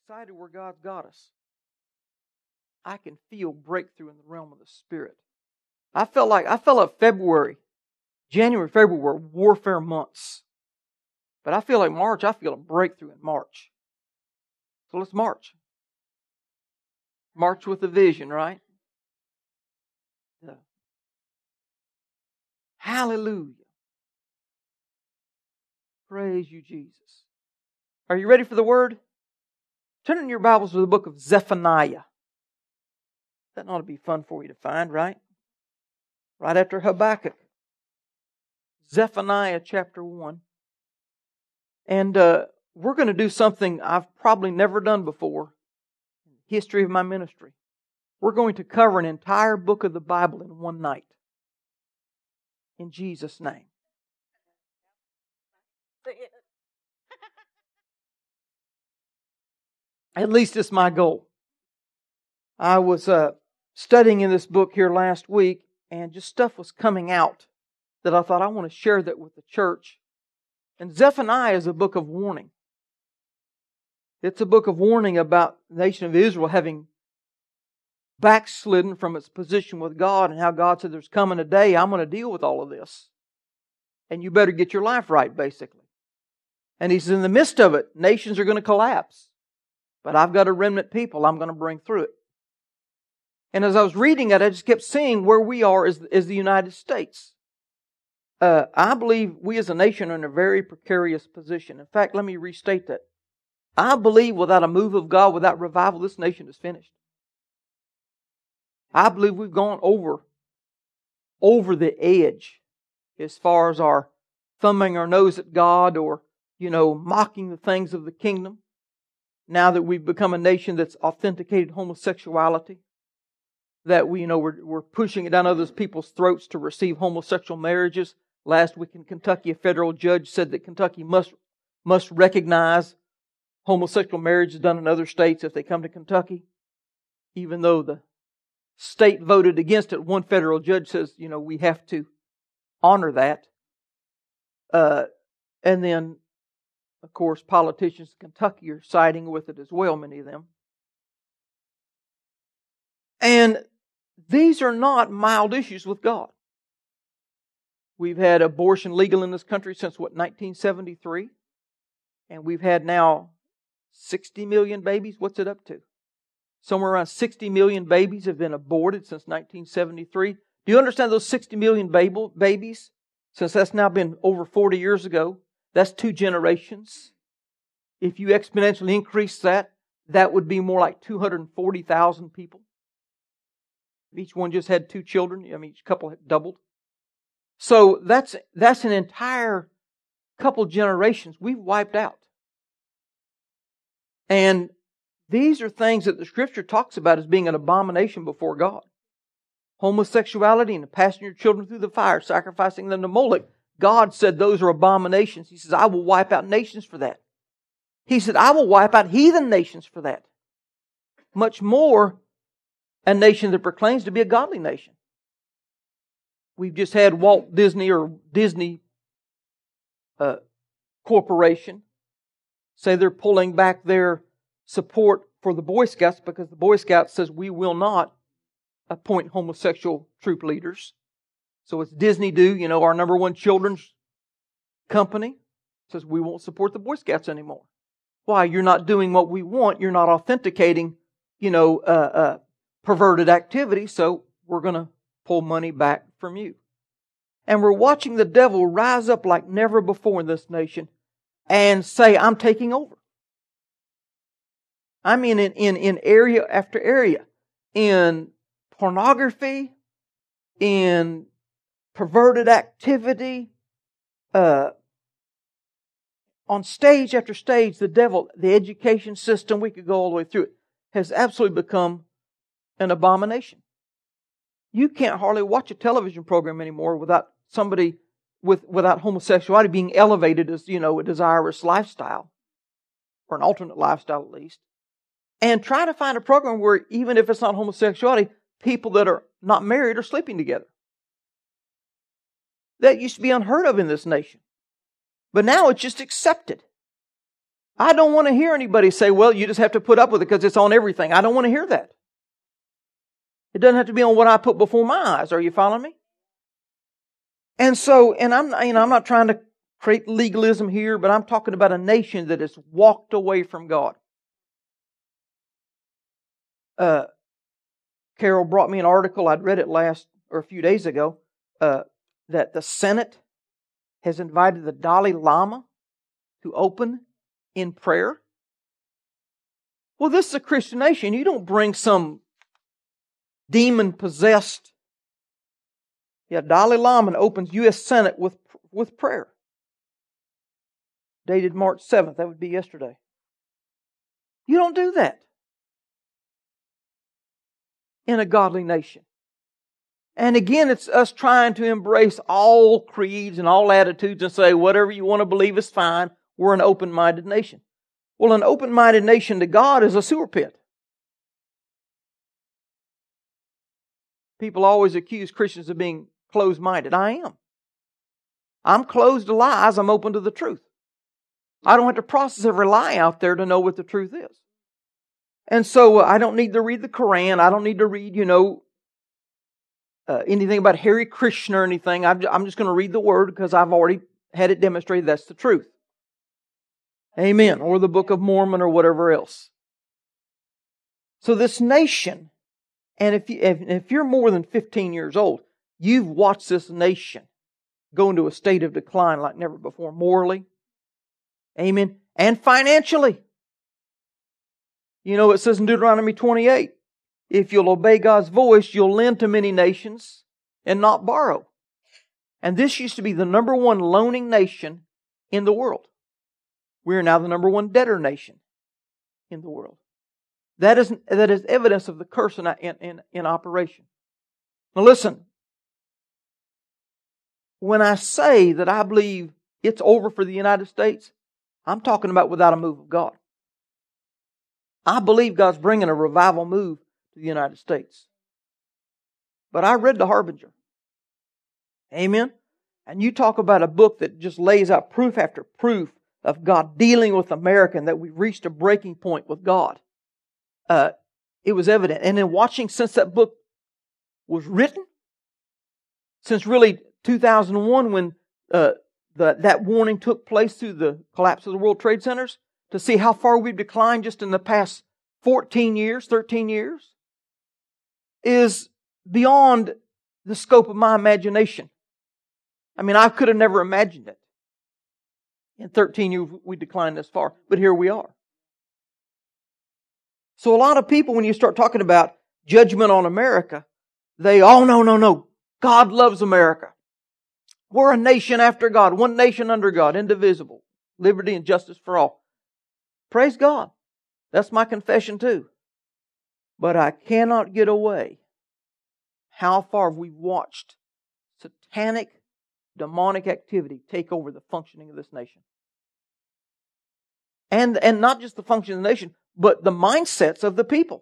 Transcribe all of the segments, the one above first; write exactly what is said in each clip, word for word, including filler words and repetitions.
excited where God's got us. I can feel breakthrough in the realm of the Spirit. I felt like I felt like February, January, February were warfare months. But I feel like March, I feel a breakthrough in March. So let's march. March with a vision, right? Yeah. Hallelujah. Praise you, Jesus. Are you ready for the word? Turn in your Bibles to the book of Zephaniah. That ought to be fun for you to find, right? Right after Habakkuk. Zephaniah chapter one. And uh, we're going to do something I've probably never done before in the history of my ministry. We're going to cover an entire book of the Bible in one night. In Jesus' name. At least it's my goal. I was uh, studying in this book here last week, and just stuff was coming out that I thought I want to share that with the church. And Zephaniah is a book of warning. It's a book of warning about the nation of Israel having backslidden from its position with God, and how God said there's coming a day I'm going to deal with all of this. And you better get your life right, basically. And He says in the midst of it, nations are going to collapse. But I've got a remnant people I'm going to bring through it. And as I was reading it, I just kept seeing where we are as, as the United States. Uh, I believe we as a nation are in a very precarious position. In fact, let me restate that. I believe without a move of God, without revival, this nation is finished. I believe we've gone over, over the edge as far as our thumbing our nose at God, or, you know, mocking the things of the kingdom. Now that we've become a nation that's authenticated homosexuality, that we, you know, we're, we're pushing it down others people's throats to receive homosexual marriages. Last week in Kentucky, a federal judge said that Kentucky must must recognize homosexual marriages done in other states if they come to Kentucky. Even though the state voted against it, one federal judge says, you know, we have to honor that. Uh, and then, of course, politicians in Kentucky are siding with it as well, many of them. And these are not mild issues with God. We've had abortion legal in this country since, what, nineteen seventy-three? And we've had now sixty million babies. What's it up to? Somewhere around sixty million babies have been aborted since nineteen seventy-three. Do you understand those sixty million babies? Since that's now been over forty years ago, that's two generations. If you exponentially increase that, that would be more like two hundred forty thousand people. If each one just had two children, I mean, each couple had doubled. So that's that's an entire couple generations we've wiped out. And these are things that the Scripture talks about as being an abomination before God. Homosexuality and passing your children through the fire, sacrificing them to Moloch. God said those are abominations. He says, I will wipe out nations for that. He said, I will wipe out heathen nations for that. Much more a nation that proclaims to be a godly nation. We've just had Walt Disney or Disney uh, Corporation say they're pulling back their support for the Boy Scouts because the Boy Scouts says we will not appoint homosexual troop leaders. So it's Disney do, you know, our number one children's company, says we won't support the Boy Scouts anymore. Why? You're not doing what we want. You're not authenticating, you know, uh, uh, perverted activity. So we're going to pull money back from you. And we're watching the devil rise up like never before in this nation and say, I'm taking over. I mean, in, in, in area after area. In pornography, in perverted activity, uh, on stage after stage, the devil, the education system, we could go all the way through it, has absolutely become an abomination. You can't hardly watch a television program anymore without somebody with without homosexuality being elevated as, you know, a desirous lifestyle, or an alternate lifestyle at least. And try to find a program where, even if it's not homosexuality, people that are not married are sleeping together. That used to be unheard of in this nation. But now it's just accepted. I don't want to hear anybody say, well, you just have to put up with it because it's on everything. I don't want to hear that. It doesn't have to be on what I put before my eyes. Are you following me? And so, and I'm, you know, I'm not trying to create legalism here, but I'm talking about a nation that has walked away from God. Uh, Carol brought me an article. I'd read it last or a few days ago. Uh, that the Senate has invited the Dalai Lama to open in prayer. Well, this is a Christian nation. You don't bring some demon-possessed. Yeah, Dalai Lama opens U S Senate with, with prayer. Dated March seventh. That would be yesterday. You don't do that in a godly nation. And again, it's us trying to embrace all creeds and all attitudes and say, whatever you want to believe is fine. We're an open-minded nation. Well, an open-minded nation to God is a sewer pit. People always accuse Christians of being closed-minded. I am. I'm closed to lies. I'm open to the truth. I don't have to process every lie out there to know what the truth is. And so uh, I don't need to read the Quran. I don't need to read, you know, Uh, anything about Hare Krishna or anything. I'm just, I'm just going to read the Word because I've already had it demonstrated that's the truth. Amen. Or the Book of Mormon or whatever else. So this nation, and if, you, if, if you're more than fifteen years old, you've watched this nation go into a state of decline like never before, morally. Amen. And financially. You know, it says in Deuteronomy twenty-eight, if you'll obey God's voice, you'll lend to many nations and not borrow. And this used to be the number one loaning nation in the world. We are now the number one debtor nation in the world. That is, that is evidence of the curse in, in, in operation. Now listen, when I say that I believe it's over for the United States, I'm talking about without a move of God. I believe God's bringing a revival move to the United States. But I read The Harbinger. Amen? And you talk about a book that just lays out proof after proof of God dealing with America and that we've reached a breaking point with God. Uh, it was evident. And in watching since that book was written, since really two thousand one when uh, the, that warning took place through the collapse of the World Trade Centers, to see how far we've declined just in the past fourteen years, thirteen years, is beyond the scope of my imagination. I mean, I could have never imagined it. In thirteen years, we declined this far, but here we are. So a lot of people, when you start talking about judgment on America, they, oh, no, no, no. God loves America. We're a nation after God, one nation under God, indivisible, liberty and justice for all. Praise God. That's my confession too. But I cannot get away how far we've watched satanic, demonic activity take over the functioning of this nation. And, and not just the functioning of the nation, but the mindsets of the people.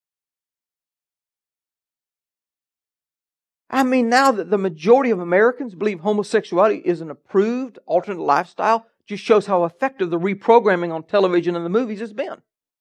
I mean, now that the majority of Americans believe homosexuality is an approved alternate lifestyle, just shows how effective the reprogramming on television and the movies has been.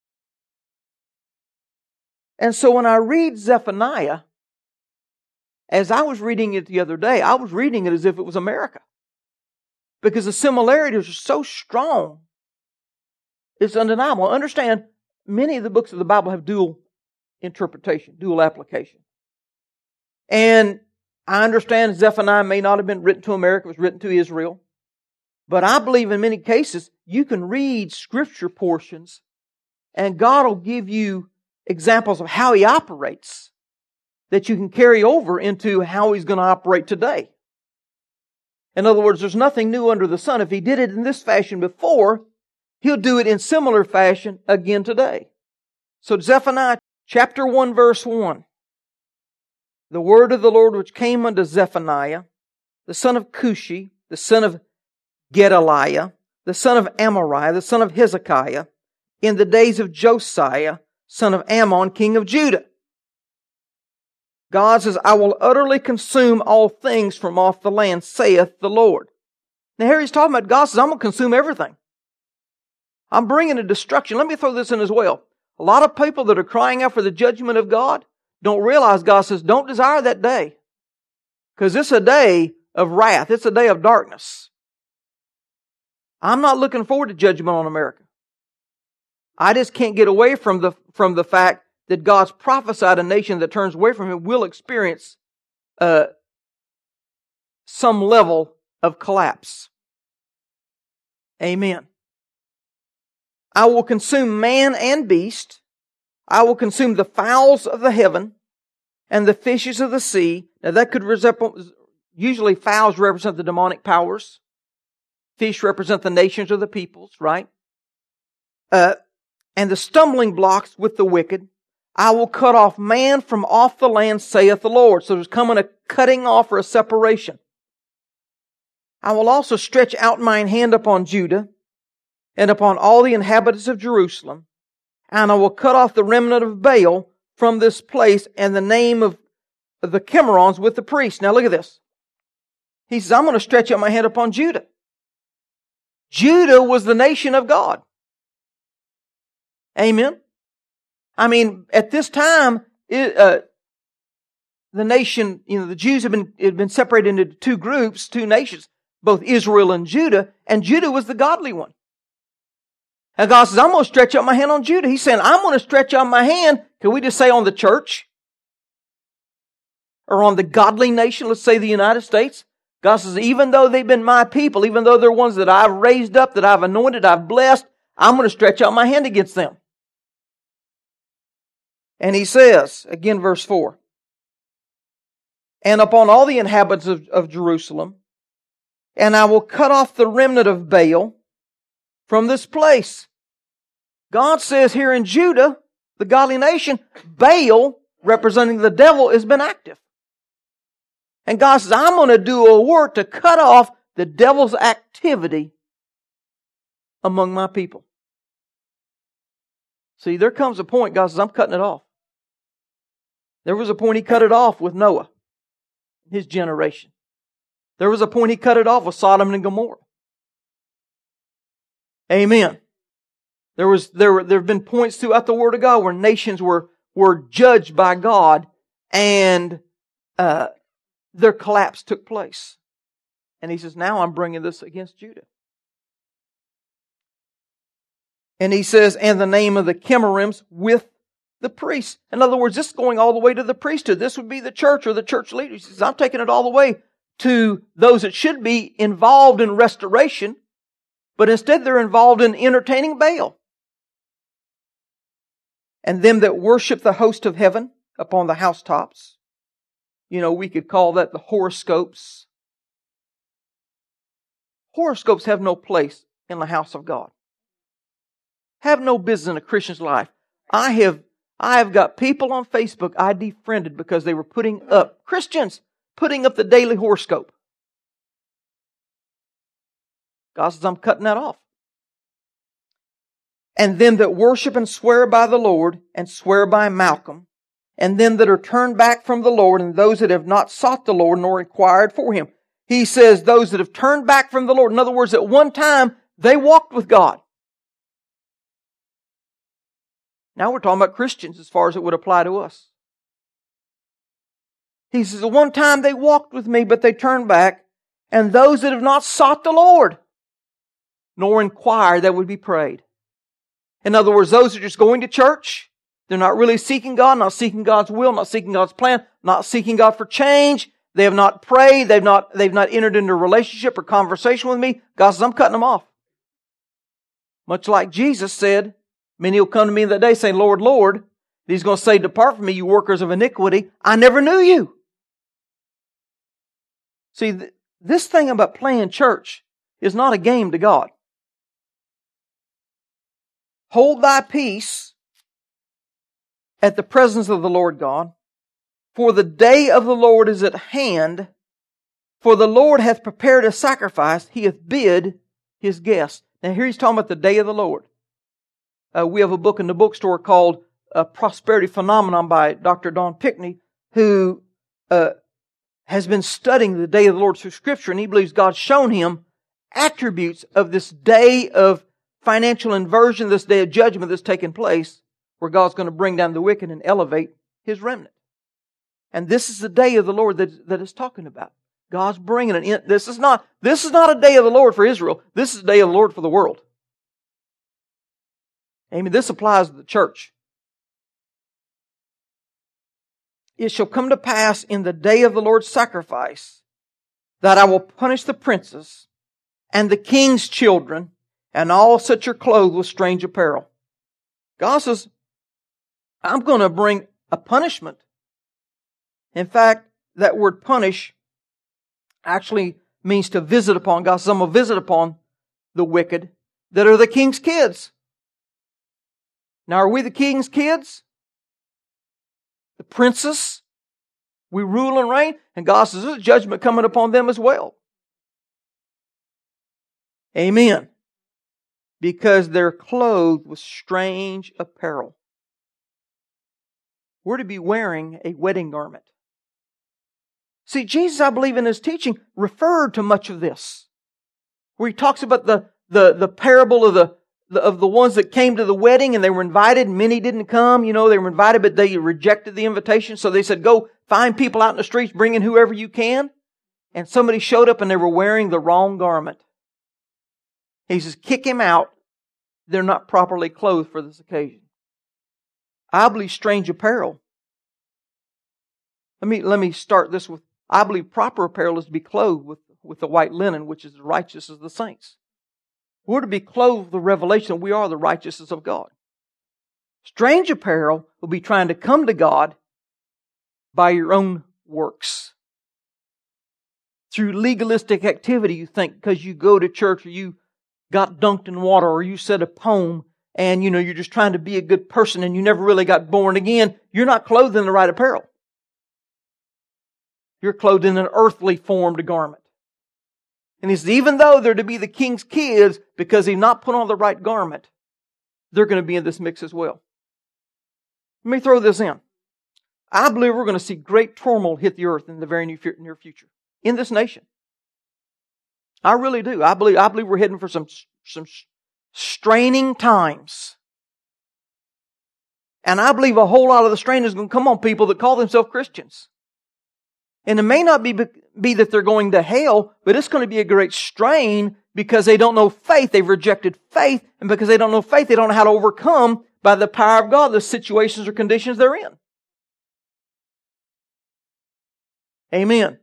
And so when I read Zephaniah, as I was reading it the other day, I was reading it as if it was America. Because the similarities are so strong, it's undeniable. Understand, many of the books of the Bible have dual interpretation, dual application. And I understand Zephaniah may not have been written to America, it was written to Israel. But I believe in many cases, you can read Scripture portions and God will give you examples of how He operates that you can carry over into how He's going to operate today. In other words, there's nothing new under the sun. If He did it in this fashion before, He'll do it in similar fashion again today. So Zephaniah chapter one verse one. The word of the Lord which came unto Zephaniah, the son of Cushi, the son of Gedaliah, the son of Amariah, the son of Hezekiah, in the days of Josiah, son of Ammon, king of Judah. God says, I will utterly consume all things from off the land, saith the Lord. Now here He's talking about God says, I'm going to consume everything. I'm bringing a destruction. Let me throw this in as well. A lot of people that are crying out for the judgment of God don't realize God says, don't desire that day. Because it's a day of wrath. It's a day of darkness. I'm not looking forward to judgment on America. I just can't get away from the, from the fact that God's prophesied a nation that turns away from Him will experience uh, some level of collapse. Amen. I will consume man and beast. I will consume the fowls of the heaven and the fishes of the sea. Now that could resemble, usually fowls represent the demonic powers. Fish represent the nations or the peoples, right? Uh, and the stumbling blocks with the wicked. I will cut off man from off the land, saith the Lord. So there's coming a cutting off or a separation. I will also stretch out mine hand upon Judah and upon all the inhabitants of Jerusalem, and I will cut off the remnant of Baal from this place and the name of the Cimarrons with the priests. Now look at this. He says, I'm going to stretch out my hand upon Judah. Judah was the nation of God. Amen. I mean, at this time, it, uh, the nation, you know, the Jews have been, had been separated into two groups, two nations, both Israel and Judah, and Judah was the godly one. And God says, I'm going to stretch out my hand on Judah. He's saying, I'm going to stretch out my hand. Can we just say on the church? Or on the godly nation, let's say the United States? God says, even though they've been my people, even though they're ones that I've raised up, that I've anointed, I've blessed, I'm going to stretch out my hand against them. And He says, again verse four, and upon all the inhabitants of, of Jerusalem, and I will cut off the remnant of Baal from this place. God says here in Judah, the godly nation, Baal, representing the devil, has been active. And God says, I'm going to do a work to cut off the devil's activity among my people. See, there comes a point, God says, I'm cutting it off. There was a point He cut it off with Noah, his generation. There was a point He cut it off with Sodom and Gomorrah. Amen. There was there were there have been points throughout the Word of God where nations were were judged by God and uh, their collapse took place. And He says, now I'm bringing this against Judah. And He says, and the name of the Cimarrons with the priests. In other words, this is going all the way to the priesthood. This would be the church or the church leaders. He says, I'm taking it all the way to those that should be involved in restoration, but instead they're involved in entertaining Baal. And them that worship the host of heaven upon the housetops. You know, we could call that the horoscopes. Horoscopes have no place in the house of God. Have no business in a Christian's life. I have, I have got people on Facebook I defriended because they were putting up, Christians, putting up the daily horoscope. God says, I'm cutting that off. And them that worship and swear by the Lord, and swear by Malcolm, and them that are turned back from the Lord, and those that have not sought the Lord nor inquired for Him. He says those that have turned back from the Lord. In other words, at one time, they walked with God. Now we're talking about Christians as far as it would apply to us. He says, at one time they walked with me, but they turned back. And those that have not sought the Lord, nor inquired, that would be prayed. In other words, those are just going to church. They're not really seeking God, not seeking God's will, not seeking God's plan, not seeking God for change. They have not prayed. They've not, they've not entered into a relationship or conversation with me. God says, I'm cutting them off. Much like Jesus said, many will come to me in that day saying, Lord, Lord. He's going to say, depart from me, you workers of iniquity. I never knew you. See, th- this thing about playing church is not a game to God. Hold thy peace at the presence of the Lord God, for the day of the Lord is at hand, for the Lord hath prepared a sacrifice, He hath bid His guests. Now here He's talking about the day of the Lord. Uh, we have a book in the bookstore called uh, Prosperity Phenomenon by Doctor Don Pickney, who uh, has been studying the day of the Lord through Scripture, and he believes God's shown him attributes of this day of financial inversion, this day of judgment that's taking place, where God's going to bring down the wicked and elevate His remnant. And this is the day of the Lord that, that it's talking about. God's bringing it in. This is not, this is not a day of the Lord for Israel. This is a day of the Lord for the world. Amen. This applies to the church. It shall come to pass in the day of the Lord's sacrifice that I will punish the princes and the king's children and all such are clothed with strange apparel. God says, I'm going to bring a punishment. In fact, that word punish actually means to visit upon. God says, I'm going to visit upon the wicked that are the king's kids. Now, are we the king's kids? The princes? We rule and reign? And God says, there's judgment coming upon them as well. Amen. Because they're clothed with strange apparel. We're to be wearing a wedding garment. See, Jesus, I believe in His teaching, referred to much of this. Where He talks about the, the, the parable of the, the of the ones that came to the wedding and they were invited. Many didn't come. You know, they were invited, but they rejected the invitation. So they said, go find people out in the streets, bring in whoever you can. And somebody showed up and they were wearing the wrong garment. He says, kick him out. They're not properly clothed for this occasion. I believe strange apparel. Let me, let me start this with, I believe proper apparel is to be clothed with, with the white linen, which is the righteousness of the saints. We're to be clothed with the revelation that we are the righteousness of God. Strange apparel will be trying to come to God by your own works. Through legalistic activity, you think because you go to church or you got dunked in water or you said a poem and you know you're just trying to be a good person and you never really got born again, you're not clothed in the right apparel. You're clothed in an earthly formed garment. And he says, even though they're to be the king's kids, because they've not put on the right garment, they're going to be in this mix as well. Let me throw this in. I believe we're going to see great turmoil hit the earth in the very near future. In this nation. I really do. I believe, I believe we're heading for some, some straining times. And I believe a whole lot of the strain is going to come on people that call themselves Christians. And it may not be, be that they're going to hell, but it's going to be a great strain because they don't know faith. They've rejected faith. And because they don't know faith, they don't know how to overcome by the power of God the situations or conditions they're in. Amen.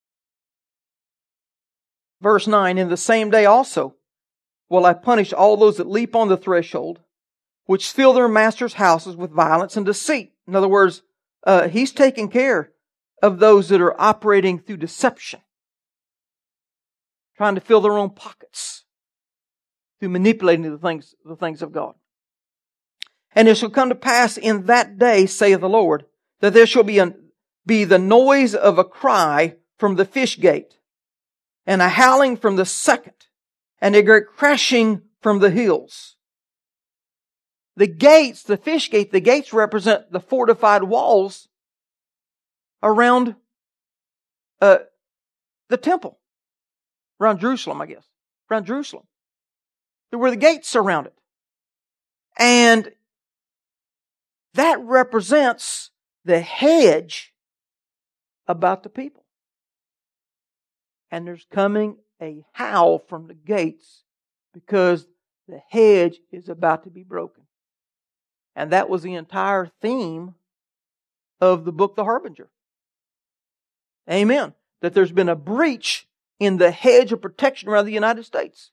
Verse nine, in the same day also will I punish all those that leap on the threshold, which fill their master's houses with violence and deceit. In other words, uh, He's taking care of those that are operating through deception, trying to fill their own pockets through manipulating the things, the things of God. And it shall come to pass in that day, saith the Lord, that there shall be, a, be the noise of a cry from the fish gate, and a howling from the second, and a great crashing from the hills. The gates, the fish gate, the gates represent the fortified walls around uh, the temple. Around Jerusalem, I guess. Around Jerusalem. There were the gates around it. And that represents the hedge about the people. And there's coming a howl from the gates because the hedge is about to be broken. And that was the entire theme of the book The Harbinger. Amen. That there's been a breach in the hedge of protection around the United States.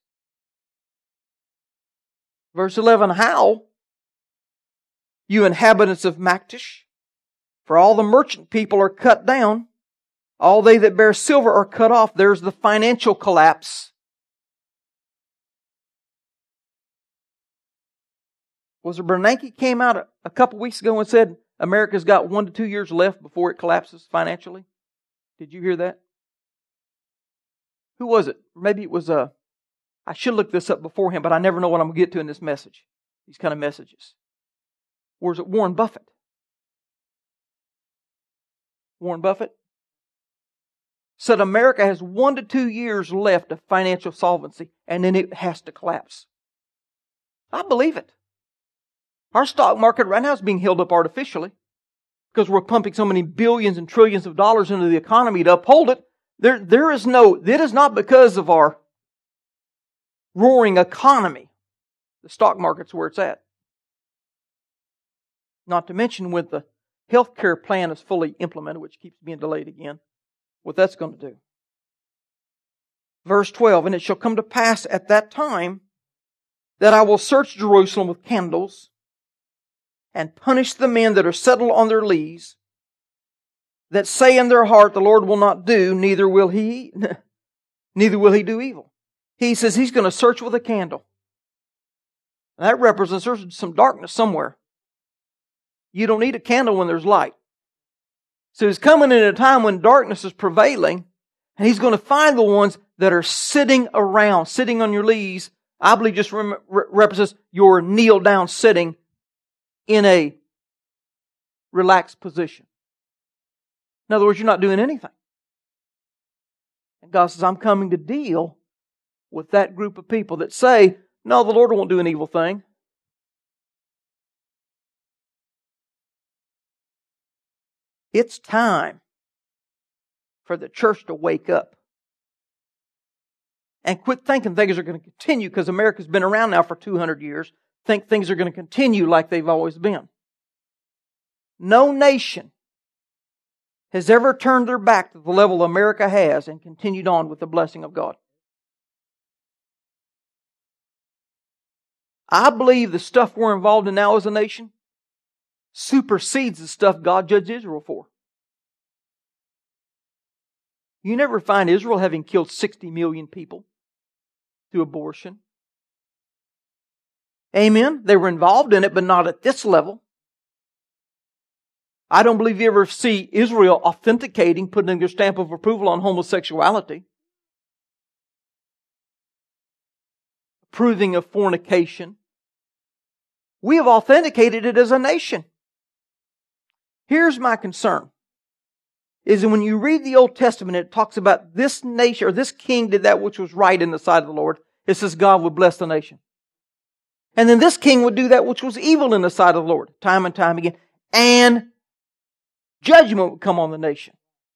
Verse eleven, howl, you inhabitants of Maktesh, for all the merchant people are cut down. All they that bear silver are cut off. There's the financial collapse. Was it Bernanke came out a, a couple weeks ago and said America's got one to two years left before it collapses financially? Did you hear that? Who was it? Maybe it was, uh, I should look this up beforehand, but I never know what I'm going to get to in this message. These kind of messages. Or is it Warren Buffett? Warren Buffett said America has one to two years left of financial solvency, and then it has to collapse. I believe it. Our stock market right now is being held up artificially because we're pumping so many billions and trillions of dollars into the economy to uphold it. There, there is no, it is not because of our roaring economy. The stock market's where it's at. Not to mention when the health care plan is fully implemented, which keeps being delayed again, what that's going to do. Verse twelve, and it shall come to pass at that time that I will search Jerusalem with candles and punish the men that are settled on their lees, that say in their heart, the Lord will not do, neither will He, neither will He do evil. He says He's going to search with a candle. That represents there's some darkness somewhere. You don't need a candle when there's light. So He's coming in a time when darkness is prevailing, and He's going to find the ones that are sitting around, sitting on your lees. I believe just re- represents your kneel down sitting in a relaxed position. In other words, you're not doing anything. And God says, I'm coming to deal with that group of people that say, no, the Lord won't do an evil thing. It's time for the church to wake up and quit thinking things are going to continue, because America's been around now for two hundred years. Think things are going to continue like they've always been. No nation has ever turned their back to the level America has and continued on with the blessing of God. I believe the stuff we're involved in now as a nation supersedes the stuff God judged Israel for. You never find Israel having killed sixty million people through abortion. Amen? They were involved in it, but not at this level. I don't believe you ever see Israel authenticating, putting their stamp of approval on homosexuality, approving of fornication. We have authenticated it as a nation. Here's my concern, is that when you read the Old Testament, it talks about this nation, or this king did that which was right in the sight of the Lord. It says God would bless the nation. And then this king would do that which was evil in the sight of the Lord, time and time again. And judgment would come on the nation.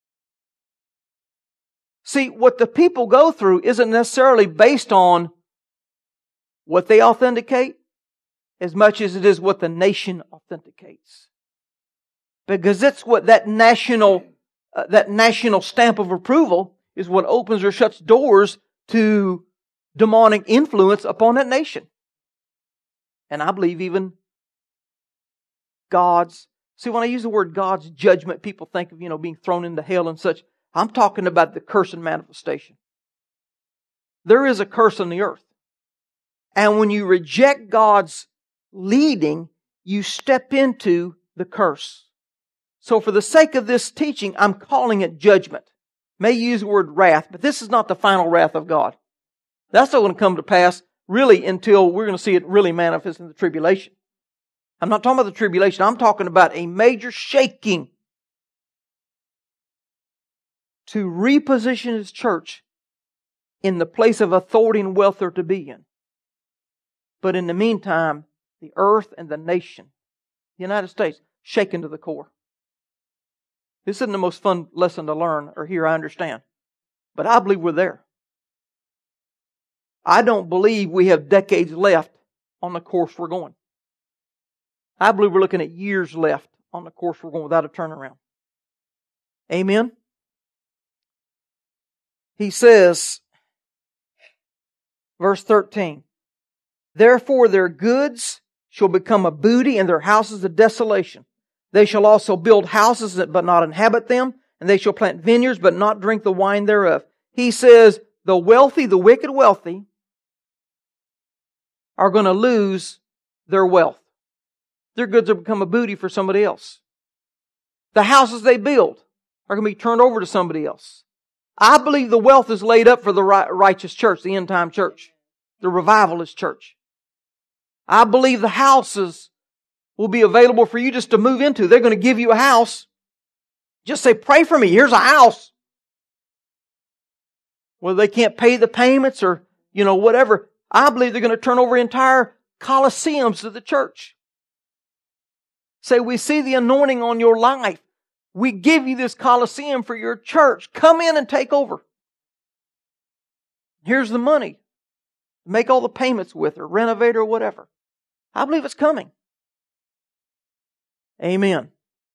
See, what the people go through isn't necessarily based on what they authenticate as much as it is what the nation authenticates. Because it's what that national, uh, that national stamp of approval is what opens or shuts doors to demonic influence upon that nation. And I believe even God's, see, when I use the word God's judgment, people think of, you know, being thrown into hell and such. I'm talking about the curse and manifestation. There is a curse on the earth. And when you reject God's leading, you step into the curse. So for the sake of this teaching, I'm calling it judgment. May use the word wrath, but this is not the final wrath of God. That's not going to come to pass really until we're going to see it really manifest in the tribulation. I'm not talking about the tribulation. I'm talking about a major shaking to reposition His church in the place of authority and wealth they're to be in. But in the meantime, the earth and the nation, the United States, shaken to the core. This isn't the most fun lesson to learn or hear, I understand. But I believe we're there. I don't believe we have decades left on the course we're going. I believe we're looking at years left on the course we're going without a turnaround. Amen? He says, verse thirteen, therefore their goods shall become a booty and their houses a desolation. They shall also build houses but not inhabit them, and they shall plant vineyards but not drink the wine thereof. He says the wealthy, the wicked wealthy, are going to lose their wealth. Their goods will become a booty for somebody else. The houses they build are going to be turned over to somebody else. I believe the wealth is laid up for the righteous church, the end-time church, the revivalist church. I believe the houses will be available for you just to move into. They're going to give you a house. Just say, pray for me. Here's a house. Whether they can't pay the payments or, you know, whatever. I believe they're going to turn over entire coliseums to the church. Say, we see the anointing on your life. We give you this coliseum for your church. Come in and take over. Here's the money. Make all the payments with or renovate or whatever. I believe it's coming. Amen.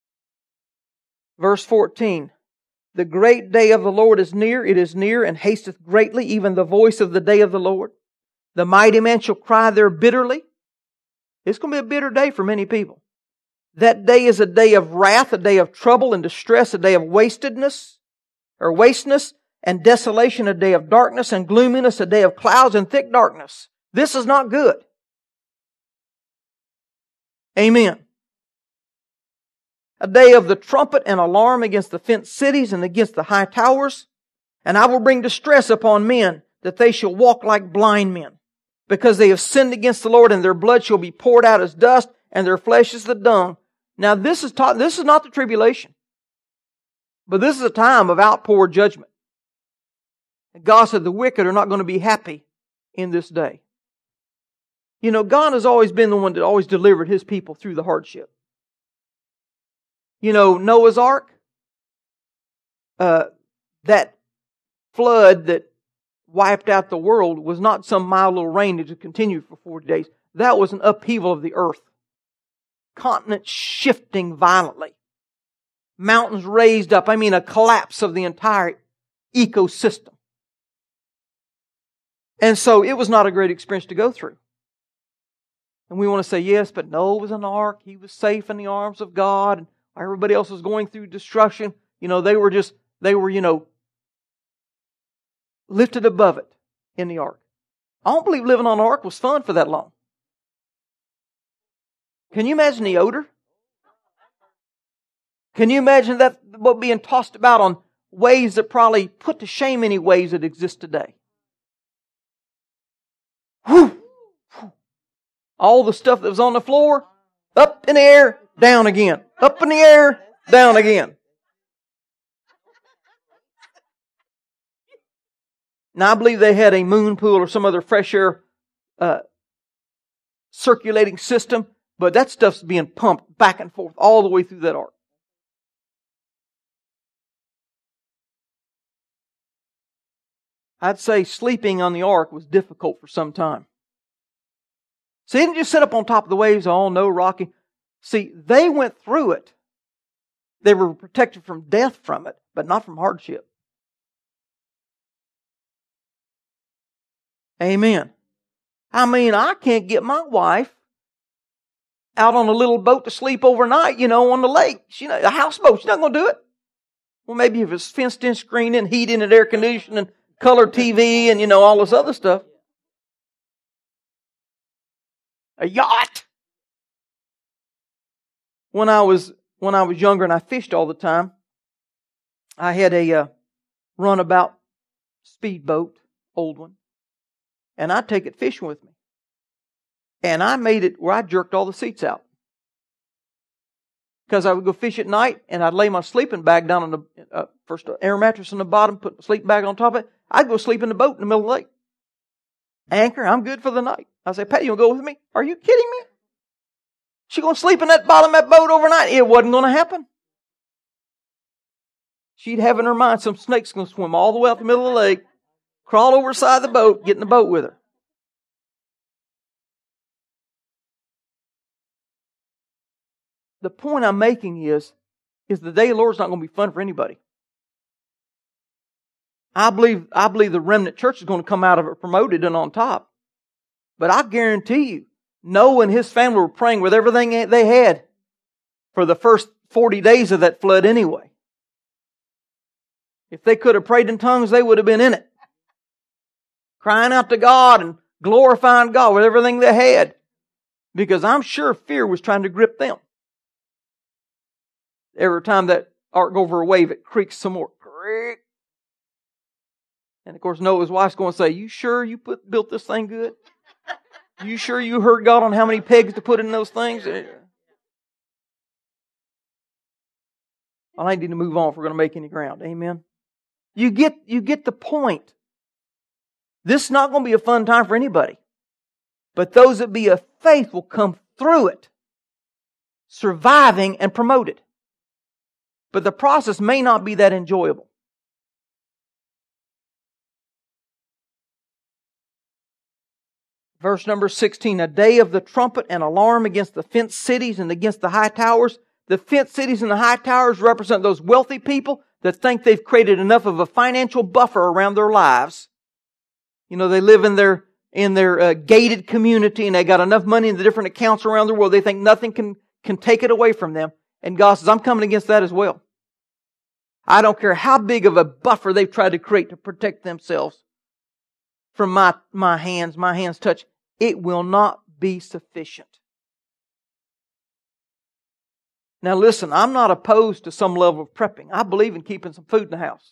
Verse fourteen. The great day of the Lord is near. It is near and hasteth greatly, even the voice of the day of the Lord. The mighty man shall cry there bitterly. It's going to be a bitter day for many people. That day is a day of wrath, a day of trouble and distress, a day of wastedness or wasteness and desolation, a day of darkness and gloominess, a day of clouds and thick darkness. This is not good. Amen. A day of the trumpet and alarm against the fenced cities and against the high towers. And I will bring distress upon men, that they shall walk like blind men, because they have sinned against the Lord, and their blood shall be poured out as dust, and their flesh is the dung. Now this is taught, this is not the tribulation, but this is a time of outpoured judgment. And God said the wicked are not going to be happy in this day. You know, God has always been the one that always delivered His people through the hardship. You know, Noah's Ark, uh, that flood that wiped out the world was not some mild little rain that just continued for forty days. That was an upheaval of the earth. Continents shifting violently. Mountains raised up. I mean, a collapse of the entire ecosystem. And so it was not a great experience to go through. And we want to say, yes, but Noah was in the ark. He was safe in the arms of God. And everybody else was going through destruction. You know, they were just, they were, you know, lifted above it in the ark. I don't believe living on an ark was fun for that long. Can you imagine the odor? Can you imagine that what being tossed about on waves that probably put to shame any waves that exist today? Whew. All the stuff that was on the floor, up in the air, down again. Up in the air, down again. Now I believe they had a moon pool or some other fresh air uh, circulating system, but that stuff's being pumped back and forth all the way through that ark. I'd say sleeping on the ark was difficult for some time. See, they didn't just sit up on top of the waves, oh no, rocky. See, they went through it. They were protected from death from it, but not from hardship. Amen. I mean, I can't get my wife out on a little boat to sleep overnight, you know, on the lake. She, a houseboat, she's not going to do it. Well, maybe if it's fenced in, screened in, heated and air conditioned and color T V and, you know, all this other stuff. A yacht. When I was when I was younger and I fished all the time, I had a uh, runabout speedboat, old one, and I'd take it fishing with me. And I made it where I jerked all the seats out. Because I would go fish at night and I'd lay my sleeping bag down on the uh, first air mattress on the bottom, put the sleeping bag on top of it. I'd go sleep in the boat in the middle of the lake. Anchor, I'm good for the night. I say, Patty, you want to go with me? Are you kidding me? She going to sleep in that bottom of that boat overnight? It wasn't going to happen. She'd have in her mind some snake's going to swim all the way out the middle of the lake, crawl over the side of the boat, get in the boat with her. The point I'm making is, is the day of the Lord's not going to be fun for anybody. I believe, I believe the remnant church is going to come out of it promoted and on top. But I guarantee you, Noah and his family were praying with everything they had for the first forty days of that flood anyway. If they could have prayed in tongues, they would have been in it. Crying out to God and glorifying God with everything they had. Because I'm sure fear was trying to grip them. Every time that ark go over a wave, it creaks some more. Creak. And of course Noah's wife's going to say, you sure you put built this thing good? You sure you heard God on how many pegs to put in those things? Well, I need to move on if we're going to make any ground. Amen. You get, you get the point. This is not going to be a fun time for anybody. But those that be of faith will come through it, surviving and promote it. But the process may not be that enjoyable. Verse number sixteen, a day of the trumpet and alarm against the fenced cities and against the high towers. The fenced cities and the high towers represent those wealthy people that think they've created enough of a financial buffer around their lives. You know, they live in their in their uh, gated community and they got enough money in the different accounts around the world. They think nothing can, can take it away from them. And God says, I'm coming against that as well. I don't care how big of a buffer they've tried to create to protect themselves from my, my hands, my hands touch. It will not be sufficient. Now listen, I'm not opposed to some level of prepping. I believe in keeping some food in the house.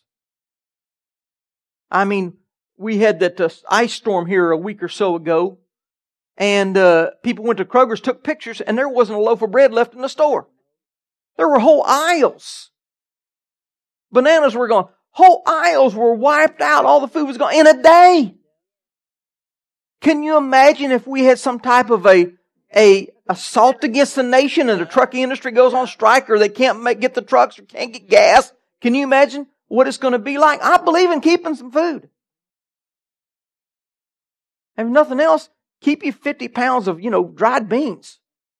I mean, we had that uh, ice storm here a week or so ago, and uh, people went to Kroger's, took pictures, and there wasn't a loaf of bread left in the store. There were whole aisles. Bananas were gone. Whole aisles were wiped out. All the food was gone in a day. Can you imagine if we had some type of a, a assault against the nation and the trucking industry goes on strike or they can't make, get the trucks or can't get gas? Can you imagine what it's going to be like? I believe in keeping some food. And if nothing else, keep you fifty pounds of, you know, dried beans.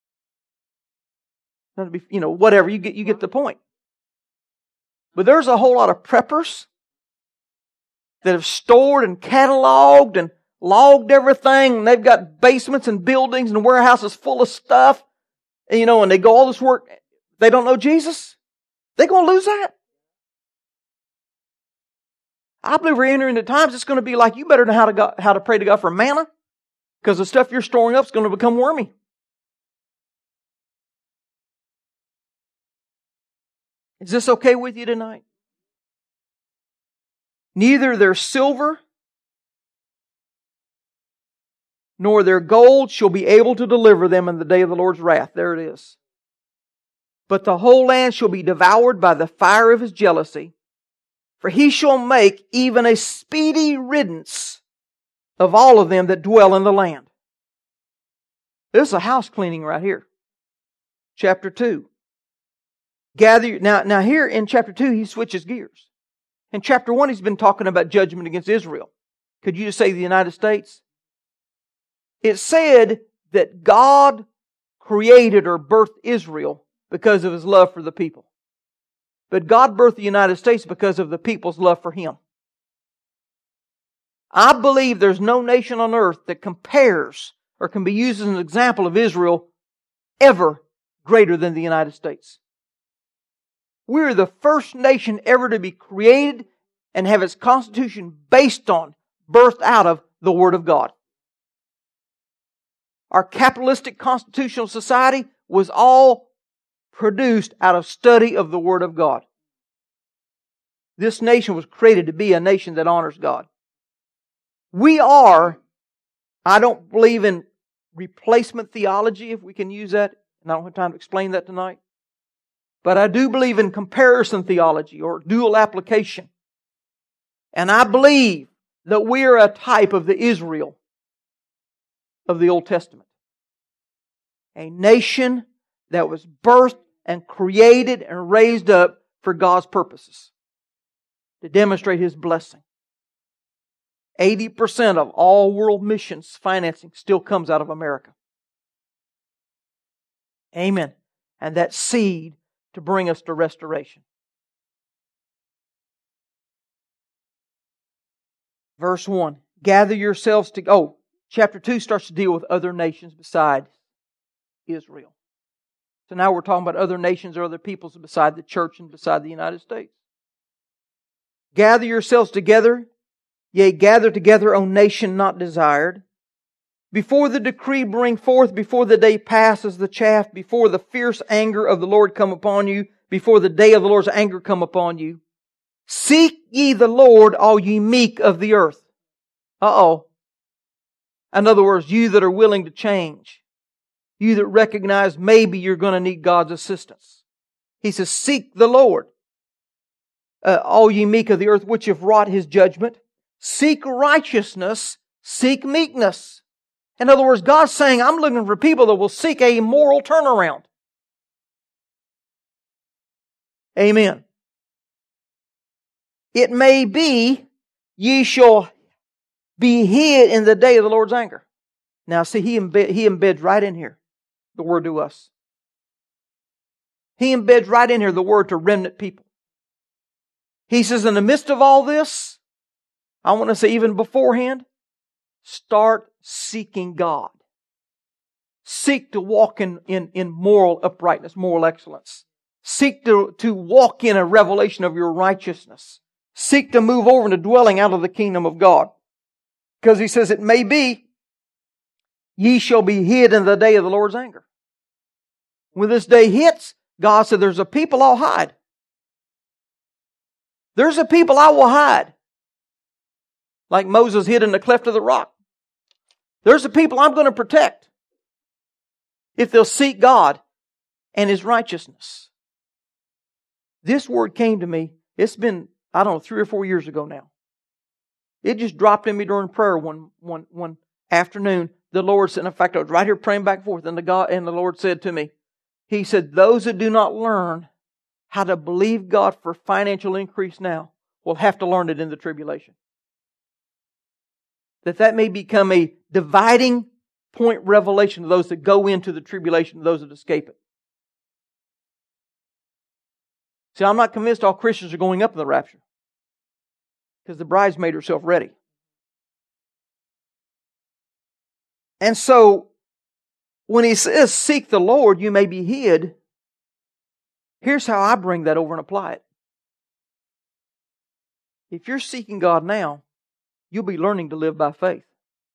That'd be, you know, whatever. You get, you get the point. But there's a whole lot of preppers that have stored and cataloged and logged everything. And they've got basements and buildings and warehouses full of stuff. And, you know, and they go all this work. They don't know Jesus. They're going to lose that. I believe we're entering into times it's going to be like you better know how to go, how to pray to God for manna, because the stuff you're storing up is going to become wormy. Is this okay with you tonight? Neither their silver nor their gold shall be able to deliver them in the day of the Lord's wrath. There it is. But the whole land shall be devoured by the fire of His jealousy. For He shall make even a speedy riddance of all of them that dwell in the land. This is a house cleaning right here. Chapter two. Gather, now, now here in chapter two, He switches gears. In chapter one, He's been talking about judgment against Israel. Could you just say the United States? It said that God created or birthed Israel because of His love for the people. But God birthed the United States because of the people's love for Him. I believe there's no nation on earth that compares or can be used as an example of Israel ever greater than the United States. We're the first nation ever to be created and have its constitution based on, birthed out of the Word of God. Our capitalistic constitutional society was all produced out of study of the Word of God. This nation was created to be a nation that honors God. We are, I don't believe in replacement theology, if we can use that, and I don't have time to explain that tonight. But I do believe in comparison theology or dual application. And I believe that we are a type of the Israel of the Old Testament. A nation that was birthed and created and raised up for God's purposes, to demonstrate His blessing. eighty percent of all world missions financing still comes out of America. Amen. And that seed to bring us to restoration. Verse one. Gather yourselves to... Oh, chapter two starts to deal with other nations besides Israel. So now we're talking about other nations or other peoples beside the church and beside the United States. Gather yourselves together, yea, gather together, O nation not desired. Before the decree bring forth, before the day passes the chaff, before the fierce anger of the Lord come upon you, before the day of the Lord's anger come upon you. Seek ye the Lord, all ye meek of the earth. Uh-oh. In other words, you that are willing to change. You that recognize maybe you're going to need God's assistance. He says, seek the Lord. Uh, all ye meek of the earth, which have wrought His judgment. Seek righteousness, seek meekness. In other words, God's saying, I'm looking for people that will seek a moral turnaround. Amen. It may be, ye shall be hid in the day of the Lord's anger. Now see, he, embed, he embeds right in here the word to us. He embeds right in here the word to remnant people. He says, in the midst of all this, I want to say even beforehand, start seeking God. Seek to walk in, in, in moral uprightness, moral excellence. Seek to, to walk in a revelation of your righteousness. Seek to move over into dwelling out of the kingdom of God. Because he says, it may be, ye shall be hid in the day of the Lord's anger. When this day hits, God said, there's a people I'll hide. There's a people I will hide. Like Moses hid in the cleft of the rock. There's a people I'm going to protect. If they'll seek God and His righteousness. This word came to me, it's been, I don't know, three or four years ago now. It just dropped in me during prayer one, one, one afternoon. The Lord said, in fact, I was right here praying back and forth, and the, God, and the Lord said to me, He said, those that do not learn how to believe God for financial increase now will have to learn it in the tribulation. That that may become a dividing point revelation of those that go into the tribulation and those that escape it. See, I'm not convinced all Christians are going up in the rapture. Because the bride's made herself ready. And so, when he says, seek the Lord, you may be hid, here's how I bring that over and apply it. If you're seeking God now, you'll be learning to live by faith.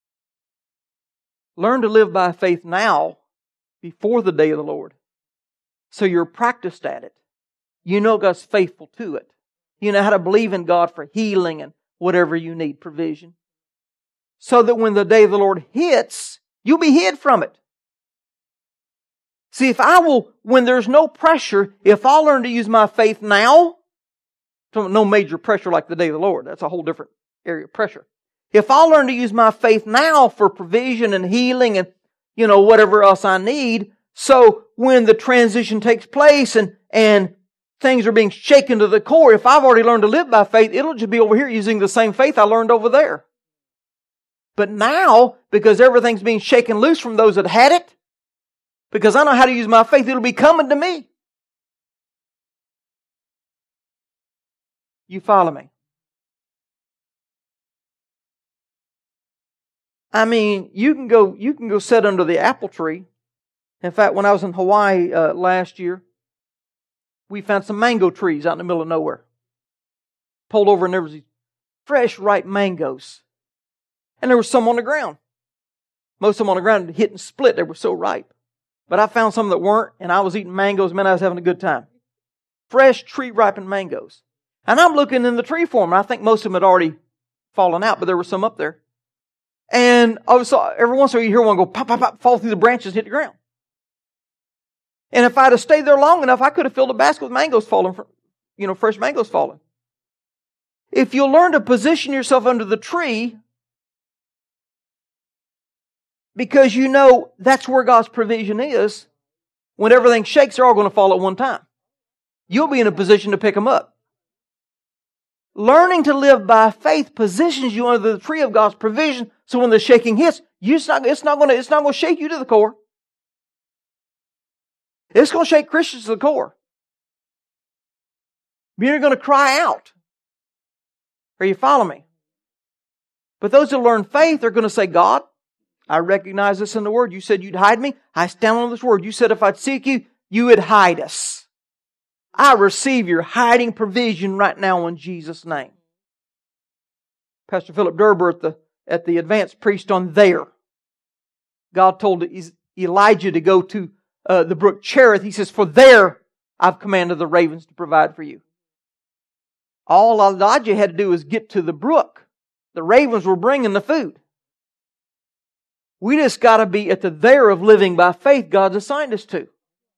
Learn to live by faith now, before the day of the Lord. So you're practiced at it. You know God's faithful to it. You know how to believe in God for healing and whatever you need, provision. So that when the day of the Lord hits, you'll be hid from it. See, if I will, when there's no pressure, if I'll learn to use my faith now, no major pressure like the day of the Lord, that's a whole different area of pressure. If I'll learn to use my faith now for provision and healing and, you know, whatever else I need, so when the transition takes place and, and things are being shaken to the core, if I've already learned to live by faith, it'll just be over here using the same faith I learned over there. But now, because everything's being shaken loose from those that had it, because I know how to use my faith, it'll be coming to me. You follow me? I mean, you can go, you can go sit under the apple tree. In fact, when I was in Hawaii uh, last year, we found some mango trees out in the middle of nowhere. Pulled over and there was these fresh, ripe mangoes. And there was some on the ground. Most of them on the ground hit and split. They were so ripe. But I found some that weren't, and I was eating mangoes. Man, I was having a good time. Fresh, tree-ripened mangoes. And I'm looking in the tree for them. I think most of them had already fallen out, but there were some up there. And I was, every once in a while you hear one go pop, pop, pop, fall through the branches and hit the ground. And if I'd have stayed there long enough, I could have filled a basket with mangoes falling, from, you know, fresh mangoes falling. If you'll learn to position yourself under the tree, because you know that's where God's provision is, when everything shakes, they're all going to fall at one time. You'll be in a position to pick them up. Learning to live by faith positions you under the tree of God's provision, so when the shaking hits, you not, it's not going to, it's not going to shake you to the core. It's going to shake Christians to the core. You're going to cry out. Are you following me? But those who learn faith are going to say, God, I recognize this in the Word. You said you'd hide me. I stand on this Word. You said if I'd seek you, you would hide us. I receive your hiding provision right now in Jesus' name. Pastor Philip Derber at the, at the advanced preached on there. God told Elijah to go to uh, the brook Cherith. He says, for there I've commanded the ravens to provide for you. All Elijah had to do was get to the brook. The ravens were bringing the food. We just got to be at the there of living by faith God's assigned us to.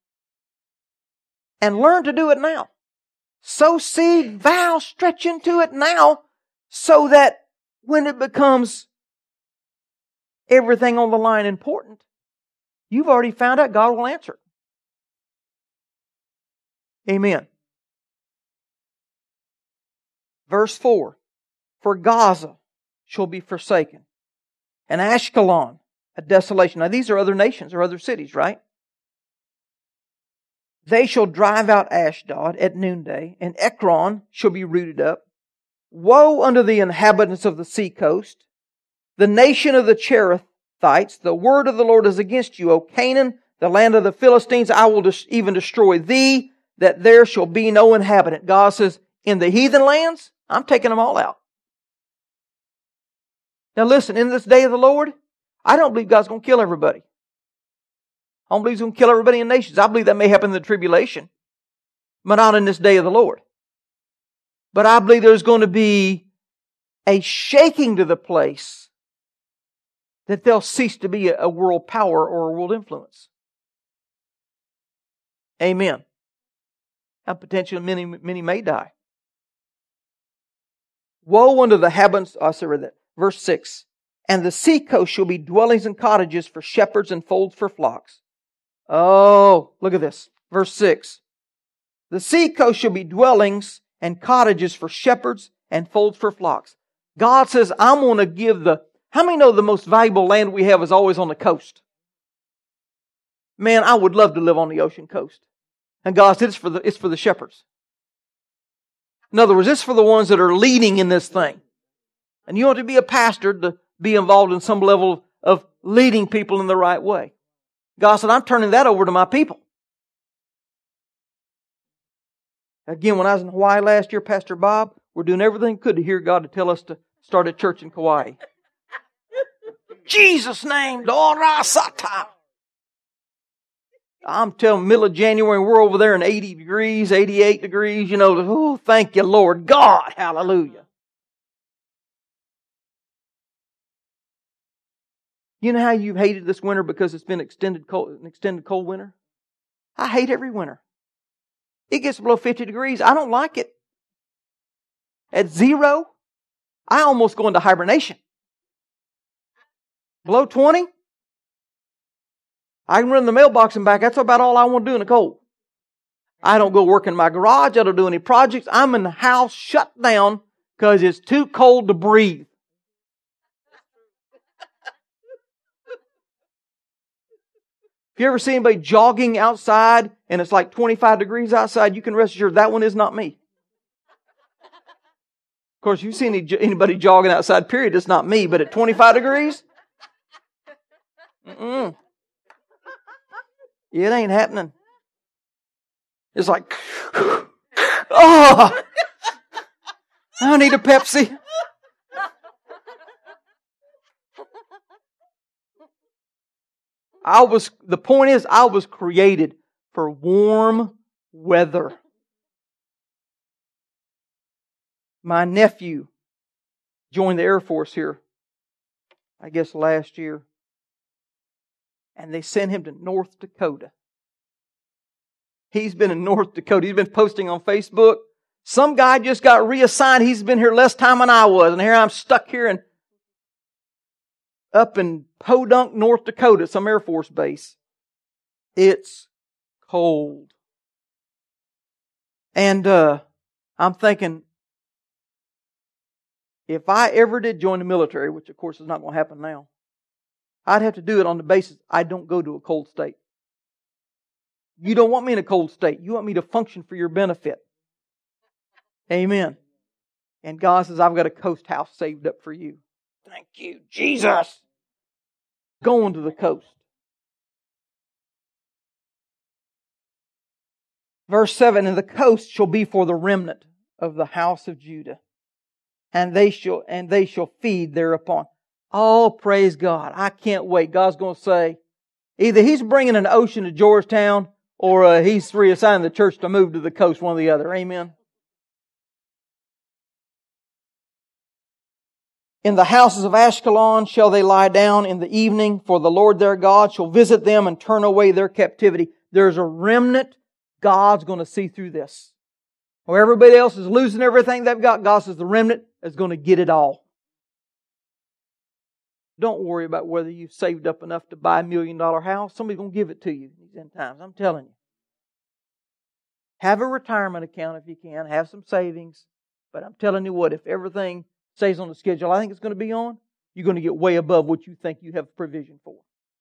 And learn to do it now. Sow seed, vow, stretch into it now, so that when it becomes everything on the line important, you've already found out God will answer it. Amen. Verse four. For Gaza shall be forsaken, and Ashkelon a desolation. Now these are other nations or other cities, right? They shall drive out Ashdod at noonday, and Ekron shall be rooted up. Woe unto the inhabitants of the sea coast, the nation of the Cherethites. The word of the Lord is against you, O Canaan, the land of the Philistines. I will des- even destroy thee, that there shall be no inhabitant. God says, in the heathen lands, I'm taking them all out. Now listen, in this day of the Lord, I don't believe God's going to kill everybody. I don't believe He's going to kill everybody in nations. I believe that may happen in the tribulation, but not in this day of the Lord. But I believe there's going to be a shaking to the place that they'll cease to be a world power or a world influence. Amen. And potentially many, many may die. Woe unto the inhabitants, I said that. Verse six. And the sea coast shall be dwellings and cottages for shepherds and folds for flocks. Oh, look at this. Verse six. The sea coast shall be dwellings and cottages for shepherds and folds for flocks. God says, I'm going to give the... How many know the most valuable land we have is always on the coast? Man, I would love to live on the ocean coast. And God said, it's for the, it's for the shepherds. In other words, it's for the ones that are leading in this thing. And you want to be a pastor to be involved in some level of leading people in the right way. God said, I'm turning that over to my people. Again, when I was in Hawaii last year, Pastor Bob, we're doing everything we could to hear God to tell us to start a church in Kauai. Jesus' name, Dora Sata. I'm telling you, middle of January, we're over there in eighty degrees, eighty-eight degrees, you know, oh, thank you, Lord God, hallelujah. You know how you've hated this winter because it's been extended cold, an extended cold winter? I hate every winter. It gets below fifty degrees. I don't like it. At zero, I almost go into hibernation. Below twenty, I can run the mailbox and back. That's about all I want to do in the cold. I don't go work in my garage. I don't do any projects. I'm in the house shut down because it's too cold to breathe. If you ever see anybody jogging outside and it's like twenty-five degrees outside, you can rest assured that one is not me. Of course, you see any, anybody jogging outside, period, it's not me. But at twenty-five degrees, mm-mm. It ain't happening. It's like, oh, I need a Pepsi. I was, the point is, I was created for warm weather. My nephew joined the Air Force here, I guess last year. And they sent him to North Dakota. He's been in North Dakota. He's been posting on Facebook. Some guy just got reassigned. He's been here less time than I was. And here I'm stuck here in up in Podunk, North Dakota, some Air Force base. It's cold. And uh, I'm thinking, if I ever did join the military, which of course is not going to happen now, I'd have to do it on the basis I don't go to a cold state. You don't want me in a cold state. You want me to function for your benefit. Amen. And God says, I've got a coast house saved up for you. Thank you, Jesus. Going to the coast. Verse seven, and the coast shall be for the remnant of the house of Judah, and they shall and they shall feed thereupon. Oh, praise God. I can't wait. God's going to say, either He's bringing an ocean to Georgetown, or uh, He's reassigning the church to move to the coast, one or the other. Amen. In the houses of Ashkelon shall they lie down in the evening, for the Lord their God shall visit them and turn away their captivity. There's a remnant. God's going to see through this. Where everybody else is losing everything they've got, God says the remnant is going to get it all. Don't worry about whether you've saved up enough to buy a million dollar house. Somebody's going to give it to you these end times. I'm telling you. Have a retirement account if you can. Have some savings. But I'm telling you what, if everything stays on the schedule I think it's going to be on, you're going to get way above what you think you have provision for.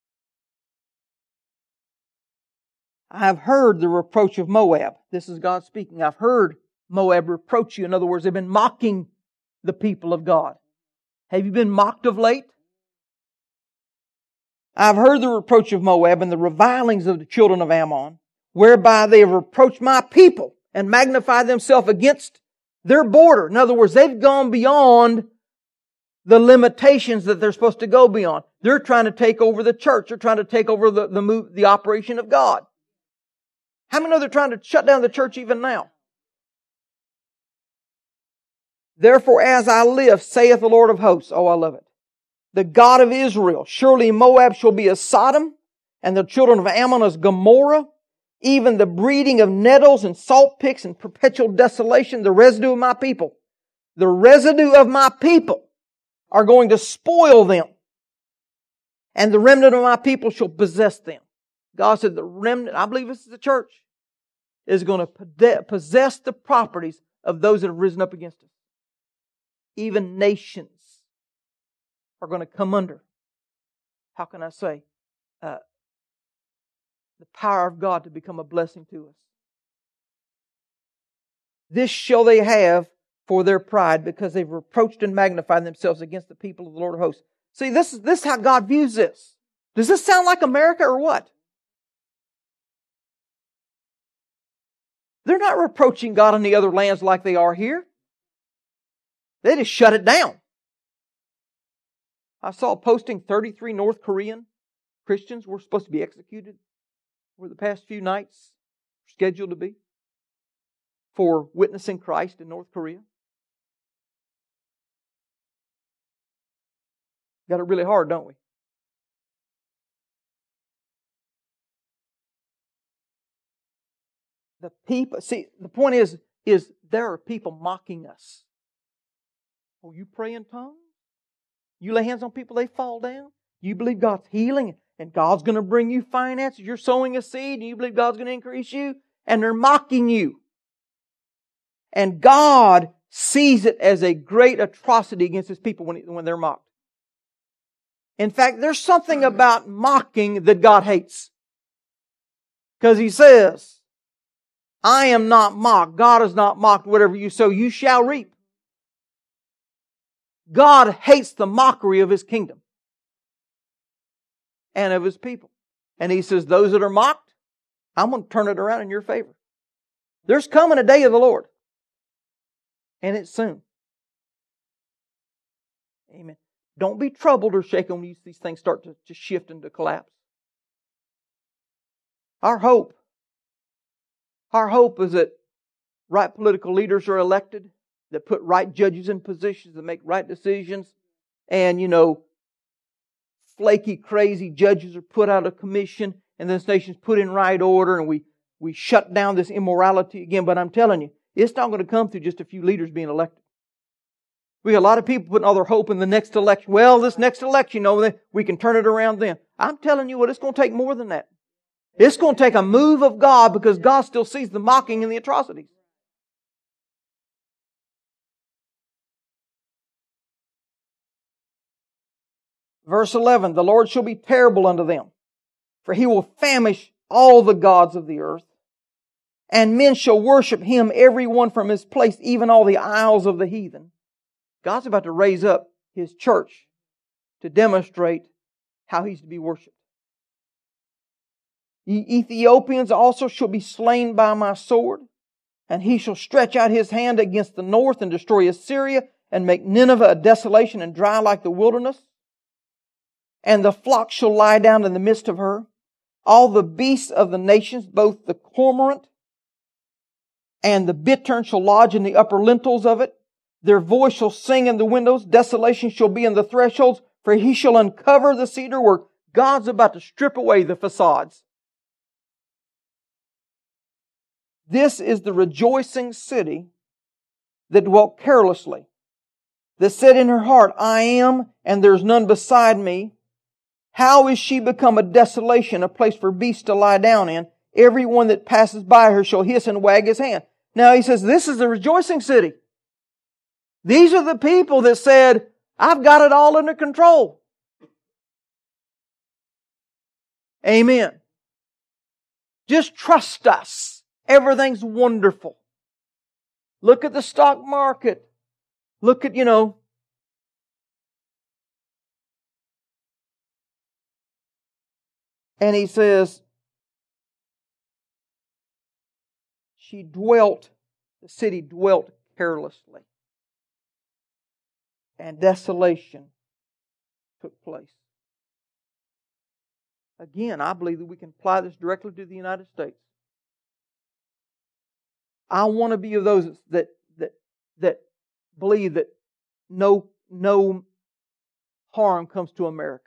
I have heard the reproach of Moab. This is God speaking. I've heard Moab reproach you. In other words, they've been mocking the people of God. Have you been mocked of late? I've heard the reproach of Moab and the revilings of the children of Ammon, whereby they have reproached my people and magnified themselves against their border. In other words, they've gone beyond the limitations that they're supposed to go beyond. They're trying to take over the church. They're trying to take over the, the, move, the operation of God. How many know they're trying to shut down the church even now? Therefore, as I live, saith the Lord of hosts. Oh, I love it. The God of Israel, surely Moab shall be as Sodom, and the children of Ammon as Gomorrah, even the breeding of nettles and salt pits and perpetual desolation, the residue of my people. The residue of my people are going to spoil them, and the remnant of my people shall possess them. God said the remnant, I believe this is the church, is going to possess the properties of those that have risen up against us. Even nations are going to come under, how can I say, uh, the power of God to become a blessing to us. This shall they have for their pride, because they've reproached and magnified themselves against the people of the Lord of hosts. See, this is, this is how God views this. Does this sound like America or what? They're not reproaching God in the other lands like they are here. They just shut it down. I saw a posting, thirty-three North Korean Christians were supposed to be executed over the past few nights, scheduled to be, for witnessing Christ in North Korea. Got it really hard, don't we? The people, see, the point is, is there are people mocking us. Oh, you pray in tongues? You lay hands on people, they fall down? You believe God's healing and God's going to bring you finances? You're sowing a seed and you believe God's going to increase you? And they're mocking you. And God sees it as a great atrocity against His people when, when they're mocked. In fact, there's something about mocking that God hates. Because He says, I am not mocked. God is not mocked. Whatever you sow, you shall reap. God hates the mockery of His kingdom and of His people. And He says, those that are mocked, I'm going to turn it around in your favor. There's coming a day of the Lord. And it's soon. Amen. Don't be troubled or shaken when these things start to, to shift and to collapse. Our hope, our hope is that right political leaders are elected, that put right judges in positions, that make right decisions, and, you know, flaky, crazy judges are put out of commission, and this nation's put in right order, and we, we shut down this immorality again. But I'm telling you, it's not going to come through just a few leaders being elected. We got a lot of people putting all their hope in the next election. Well, this next election, you know, we can turn it around then. I'm telling you what, it's going to take more than that. It's going to take a move of God, because God still sees the mocking and the atrocities. Verse eleven, the Lord shall be terrible unto them, for He will famish all the gods of the earth, and men shall worship Him, every one from his place, even all the isles of the heathen. God's about to raise up His church to demonstrate how He's to be worshipped. Ye Ethiopians also shall be slain by my sword, and He shall stretch out His hand against the north and destroy Assyria, and make Nineveh a desolation and dry like the wilderness. And the flock shall lie down in the midst of her. All the beasts of the nations, both the cormorant and the bittern, shall lodge in the upper lintels of it. Their voice shall sing in the windows. Desolation shall be in the thresholds, for He shall uncover the cedar work. God's about to strip away the facades. This is the rejoicing city that dwelt carelessly, that said in her heart, I am, and there's none beside me. How is she become a desolation, a place for beasts to lie down in? Everyone that passes by her shall hiss and wag his hand. Now he says, this is the rejoicing city. These are the people that said, I've got it all under control. Amen. Just trust us. Everything's wonderful. Look at the stock market. Look at, you know, and he says, she dwelt, the city dwelt carelessly. And desolation took place. Again, I believe that we can apply this directly to the United States. I want to be of those that that that believe that no no harm comes to America.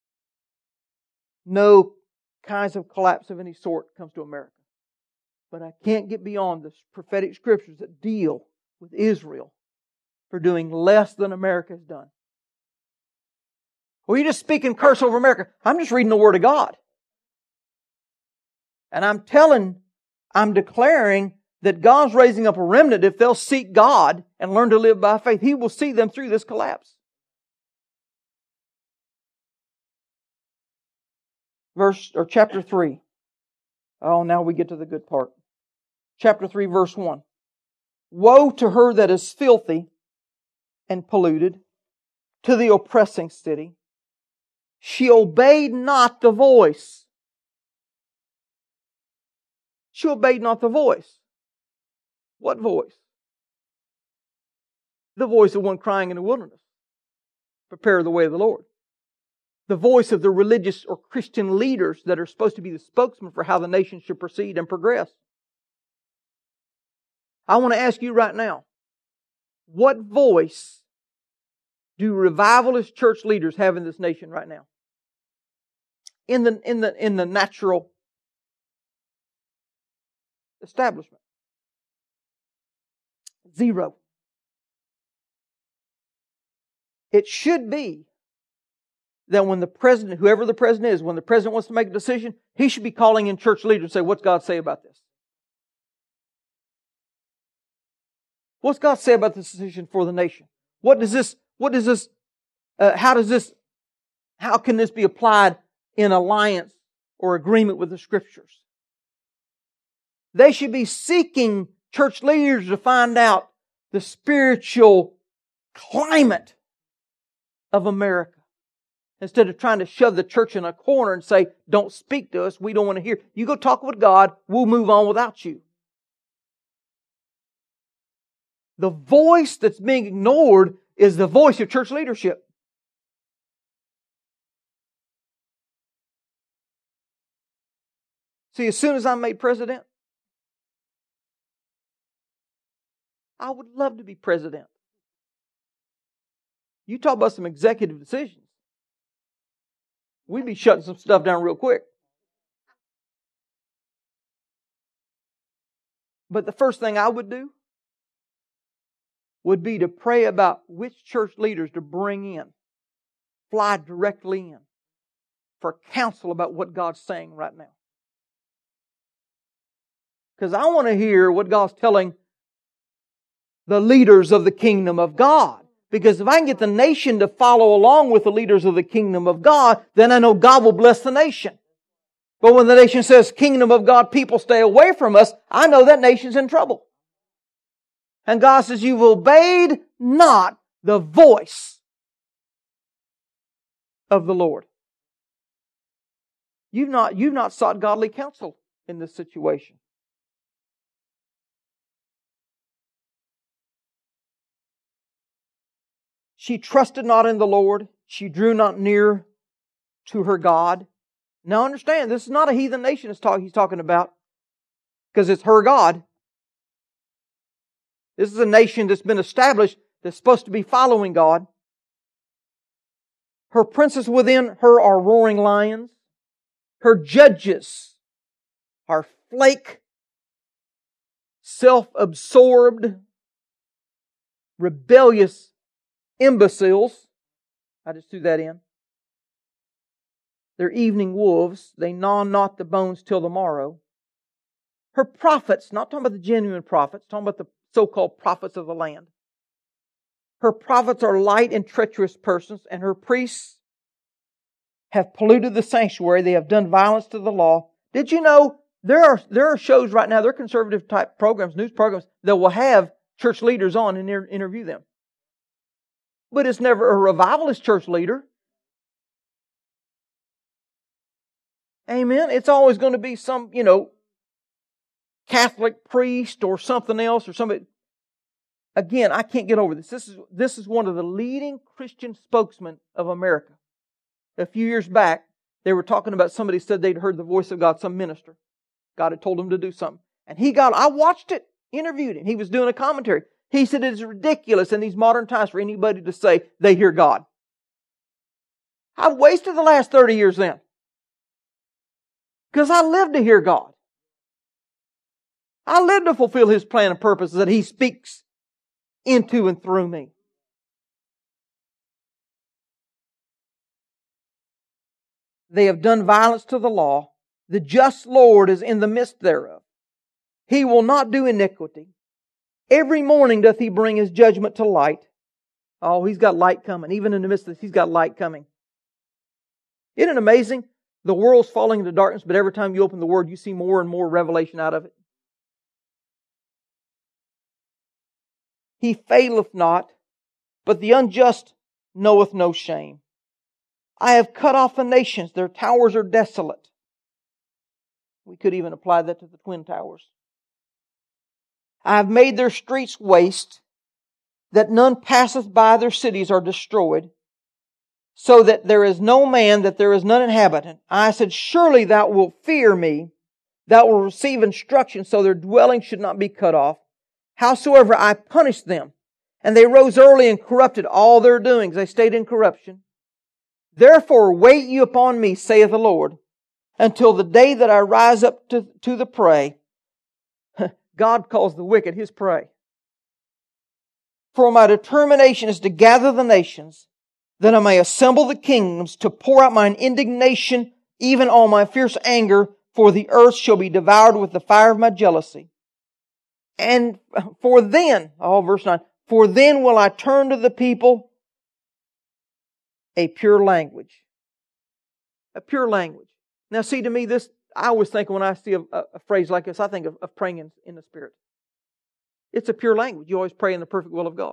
No kinds of collapse of any sort comes to America. But I can't get beyond the prophetic scriptures that deal with Israel for doing less than America has done. Well, you're just speaking curse over America. I'm just reading the Word of God. And I'm telling, I'm declaring that God's raising up a remnant. If they'll seek God and learn to live by faith, He will see them through this collapse. Verse, or chapter three. Oh, now we get to the good part. Chapter three, verse one. Woe to her that is filthy and polluted, to the oppressing city. She obeyed not the voice. She obeyed not the voice. What voice? The voice of one crying in the wilderness. Prepare the way of the Lord. The voice of the religious or Christian leaders that are supposed to be the spokesman for how the nation should proceed and progress. I want to ask you right now, what voice do revivalist church leaders have in this nation right now? In the, in the, in the natural establishment. Zero. It should be that when the president, whoever the president is, when the president wants to make a decision, he should be calling in church leaders and say, what's God say about this? What's God say about this decision for the nation? What does this, what does this, uh, how does this, how can this be applied in alliance or agreement with the Scriptures? They should be seeking church leaders to find out the spiritual climate of America. Instead of trying to shove the church in a corner and say, don't speak to us, we don't want to hear. You go talk with God, we'll move on without you. The voice that's being ignored is the voice of church leadership. See, as soon as I'm made president, I would love to be president. You talk about some executive decisions. We'd be shutting some stuff down real quick. But the first thing I would do would be to pray about which church leaders to bring in. Fly directly in for counsel about what God's saying right now. Because I want to hear what God's telling the leaders of the kingdom of God. Because if I can get the nation to follow along with the leaders of the kingdom of God, then I know God will bless the nation. But when the nation says, kingdom of God, people stay away from us, I know that nation's in trouble. And God says, you've obeyed not the voice of the Lord. You've not, you've not sought godly counsel in this situation. She trusted not in the Lord. She drew not near to her God. Now understand, this is not a heathen nation he's talking about, because it's her God. This is a nation that's been established that's supposed to be following God. Her princes within her are roaring lions. Her judges are flake, self-absorbed, rebellious imbeciles. I just threw that in. They're evening wolves. They gnaw not the bones till the morrow. Her prophets, not talking about the genuine prophets, talking about the so-called prophets of the land. Her prophets are light and treacherous persons, and her priests have polluted the sanctuary. They have done violence to the law. Did you know there are there are shows right now, they're conservative type programs, news programs, that will have church leaders on and inter- interview them. But it's never a revivalist church leader. Amen. It's always going to be some, you know, Catholic priest or something else or somebody. Again, I can't get over this. This is, this is one of the leading Christian spokesmen of America. A few years back, they were talking about somebody said they'd heard the voice of God, some minister. God had told him to do something. And he got, I watched it, interviewed him. He was doing a commentary. He said it's ridiculous in these modern times for anybody to say they hear God. I've wasted the last thirty years then. Because I live to hear God. I live to fulfill His plan and purposes that He speaks into and through me. They have done violence to the law. The just Lord is in the midst thereof. He will not do iniquity. Every morning doth He bring His judgment to light. Oh, He's got light coming. Even in the midst of this, He's got light coming. Isn't it amazing? The world's falling into darkness, but every time you open the Word, you see more and more revelation out of it. He faileth not, but the unjust knoweth no shame. I have cut off the nations, their towers are desolate. We could even apply that to the Twin Towers. I have made their streets waste, that none passeth by, their cities are destroyed, so that there is no man, that there is none inhabitant. I said, surely thou wilt fear me, thou wilt receive instruction, so their dwelling should not be cut off. Howsoever I punished them, and they rose early and corrupted all their doings. They stayed in corruption. Therefore wait ye upon me, saith the Lord, until the day that I rise up to, to the prey. God calls the wicked His prey. For my determination is to gather the nations, that I may assemble the kingdoms, to pour out mine indignation, even all my fierce anger, for the earth shall be devoured with the fire of my jealousy. And for then, oh, verse nine, for then will I turn to the people a pure language. A pure language. Now see, to me, this, I always think when I see a, a, a phrase like this, I think of, of praying in, in the Spirit. It's a pure language. You always pray in the perfect will of God.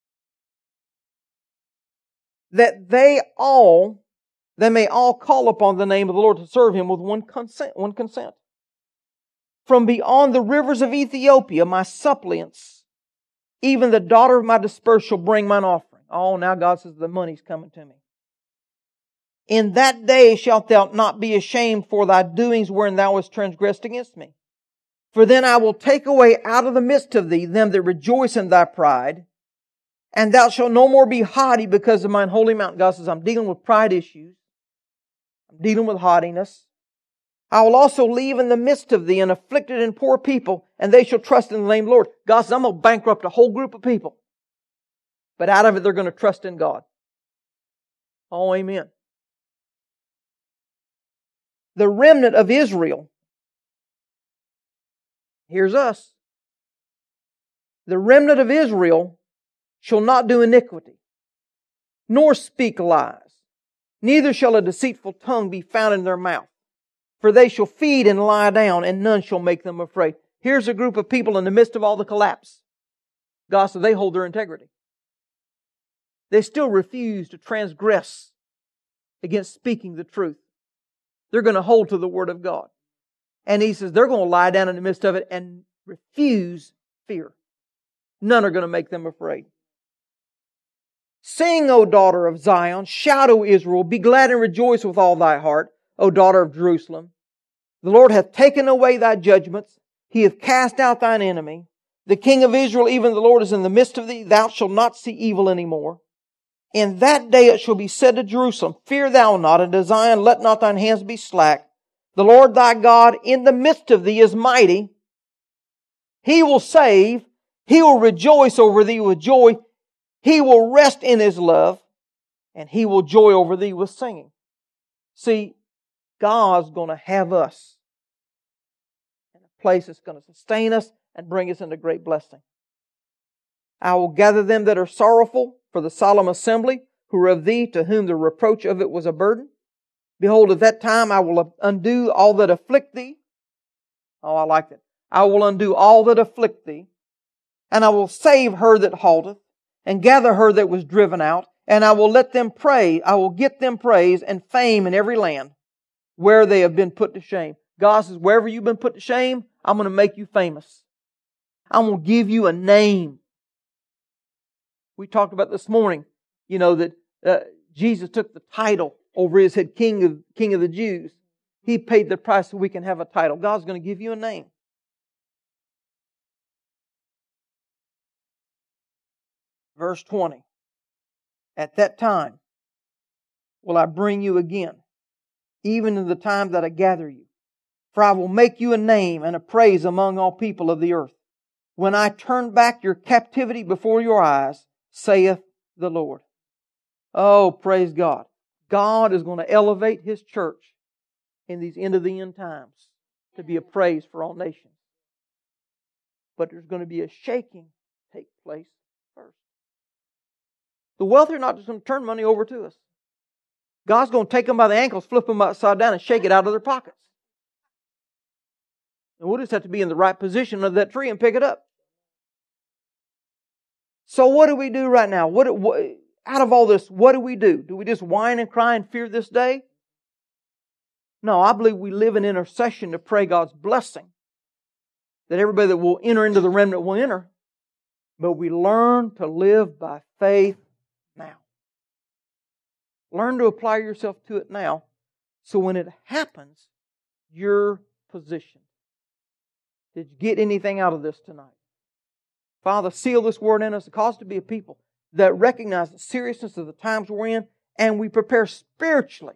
That they all, they may all call upon the name of the Lord to serve Him with one consent, one consent. From beyond the rivers of Ethiopia, my suppliants, even the daughter of my dispersed shall bring mine offering. Oh, now God says the money's coming to me. In that day shalt thou not be ashamed for thy doings wherein thou hast transgressed against me. For then I will take away out of the midst of thee them that rejoice in thy pride, and thou shalt no more be haughty because of mine holy mountain. God says, I'm dealing with pride issues. I'm dealing with haughtiness. I will also leave in the midst of thee an afflicted and poor people, and they shall trust in the name of the Lord. God says, I'm going to bankrupt a whole group of people. But out of it, they're going to trust in God. Oh, amen. The remnant of Israel. Here's us. The remnant of Israel shall not do iniquity, nor speak lies. Neither shall a deceitful tongue be found in their mouth. For they shall feed and lie down, and none shall make them afraid. Here's a group of people in the midst of all the collapse. God said they hold their integrity. They still refuse to transgress against speaking the truth. They're going to hold to the Word of God. And He says they're going to lie down in the midst of it and refuse fear. None are going to make them afraid. Sing, O daughter of Zion. Shout, O Israel. Be glad and rejoice with all thy heart, O daughter of Jerusalem. The Lord hath taken away thy judgments. He hath cast out thine enemy. The King of Israel, even the Lord, is in the midst of thee. Thou shalt not see evil any more. In that day it shall be said to Jerusalem, fear thou not, and to Zion, let not thine hands be slack. The Lord thy God in the midst of thee is mighty. He will save. He will rejoice over thee with joy. He will rest in His love, and He will joy over thee with singing. See, God's going to have us in a place that's going to sustain us and bring us into great blessing. I will gather them that are sorrowful for the solemn assembly, who are of thee, to whom the reproach of it was a burden. Behold, at that time I will undo all that afflict thee. Oh, I like that. I will undo all that afflict thee, and I will save her that halteth, and gather her that was driven out, and I will let them pray. I will get them praise and fame in every land where they have been put to shame. God says, wherever you've been put to shame, I'm going to make you famous. I'm going to give you a name. We talked about this morning, you know, that uh, Jesus took the title over His head, King of, King of the Jews. He paid the price so we can have a title. God's going to give you a name. Verse twenty. At that time will I bring you again, even in the time that I gather you. For I will make you a name and a praise among all people of the earth, when I turn back your captivity before your eyes, saith the Lord. Oh, praise God. God is going to elevate His church in these end of the end times to be a praise for all nations. But there's going to be a shaking take place first. The wealthy are not just going to turn money over to us. God's going to take them by the ankles, flip them upside down, and shake it out of their pockets. And we'll just have to be in the right position of that tree and pick it up. So what do we do right now? What, what out of all this, what do we do? Do we just whine and cry and fear this day? No, I believe we live in intercession to pray God's blessing, that everybody that will enter into the remnant will enter. But we learn to live by faith now. Learn to apply yourself to it now, so when it happens, you're positioned. Did you get anything out of this tonight? Father, seal this word in us and cause us to be a people that recognize the seriousness of the times we're in, and we prepare spiritually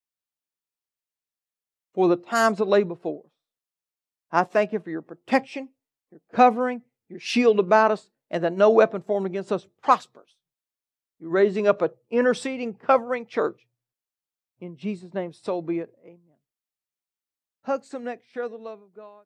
for the times that lay before us. I thank You for Your protection, Your covering, Your shield about us, and that no weapon formed against us prospers. You're raising up an interceding, covering church. In Jesus' name, so be it. Amen. Hug some next, share the love of God.